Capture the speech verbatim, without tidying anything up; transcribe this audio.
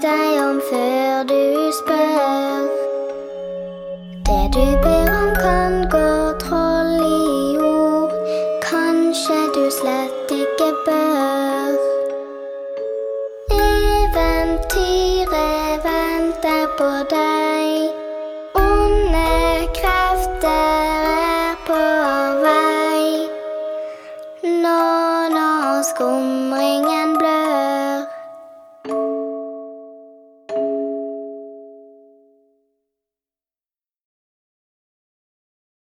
deg om før du spør. Det du ber om kan gå troll i ord. Kanskje du slett ikke bør. Eventyret venter på deg. Onde krefter er på vei. Nå, nå skum